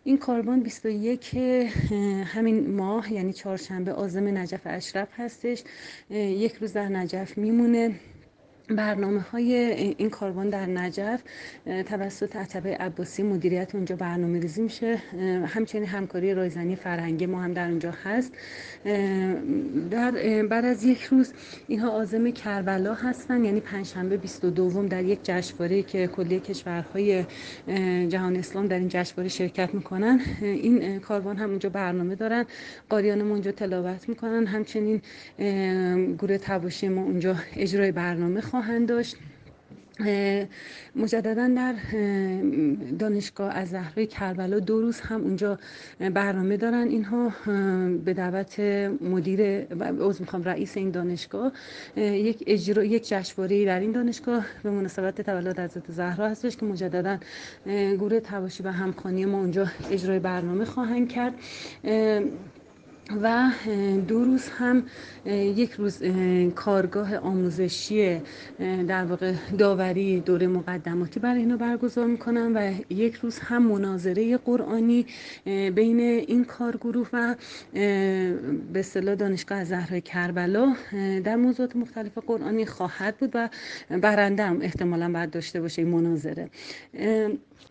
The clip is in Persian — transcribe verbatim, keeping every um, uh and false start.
این کاروان بیست و یک همین ماه یعنی چهارشنبه عازم نجف اشرف هستش. یک روز در نجف میمونه. برنامه های این کاروان در نجف توسط عتبه عباسی مدیریت اونجا برنامه ریزی میشه. همچنین همکاری رایزنی فرهنگی ما هم در اونجا هست. در بعد از یک روز اینها عازم کربلا هستن، یعنی پنجشنبه بیست و دو در یک جشنواره که کلیه کشورهای جهان اسلام در این جشنواره شرکت میکنن. این کاروان هم اونجا برنامه دارن، قاریان ما اونجا تلاوت میکنن، همچنین گروه طواشی ما اونجا اجرای برنامه خواهند داشت. مجددا در دانشگاه الزهرا کربلا دو روز هم اونجا برنامه دارن. اینها به دعوت مدیر عضو میخوام رئیس این دانشگاه یک اجرا یک جشنواره در این دانشگاه به مناسبت تولد حضرت زهرا هستش که مجددا گروه طواشی و همخوانی ما اونجا اجرای برنامه خواهند کرد. و دو روز هم یک روز کارگاه آموزشی در واقع داوری دوره مقدماتی برای اینو برگزار میکنم و یک روز هم مناظره قرآنی بین این کارگروه و به اصطلاح دانشگاه الزهرا کربلا در موضوعات مختلف قرآنی خواهد بود و برنده هم احتمالاً باید داشته باشه این مناظره.